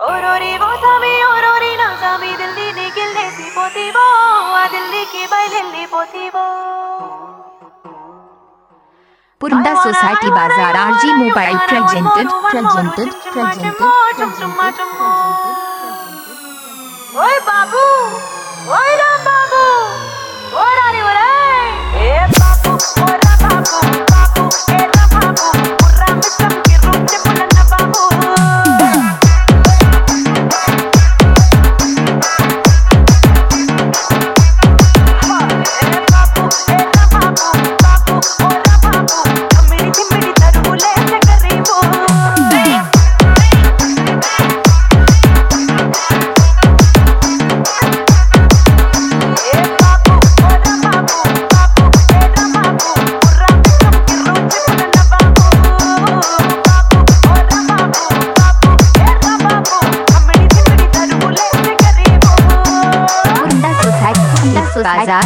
ఓరోరి ఓ సామి ఓరోరి నా సామి దిల్లి నీ గిల్లేసి పోతీవో ఆ దిల్లీకి బయలెళ్ళిపోతీవో Purunda Society Bazaar RG Mobile presented. ఓయ్ బాబు ఓయ్ రా బాబు ఓరారి ఓరేయ్ ఏ బాబు ఓరా బాబు బాబు ఏ రా బాబు ఓరా మిస్సం కి రూట్ పులన్న బాబు Bazaar.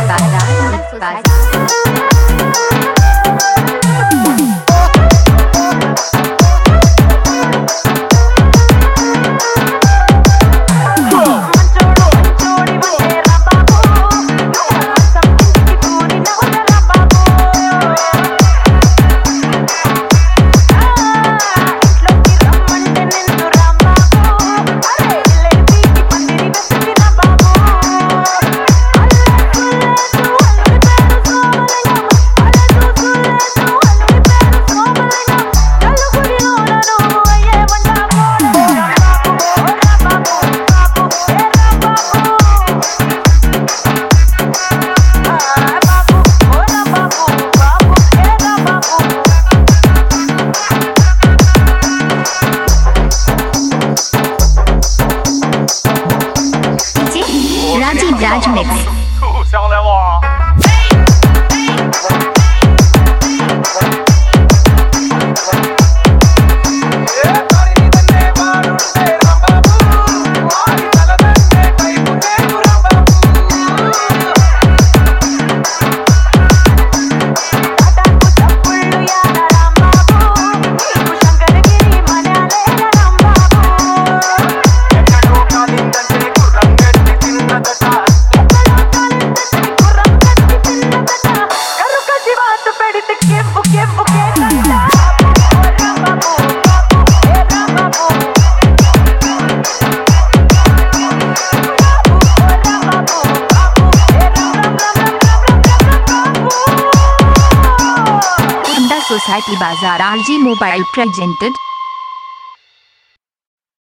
Raj Mix. 想来吗？ Society Bazaar RG Mobile presented.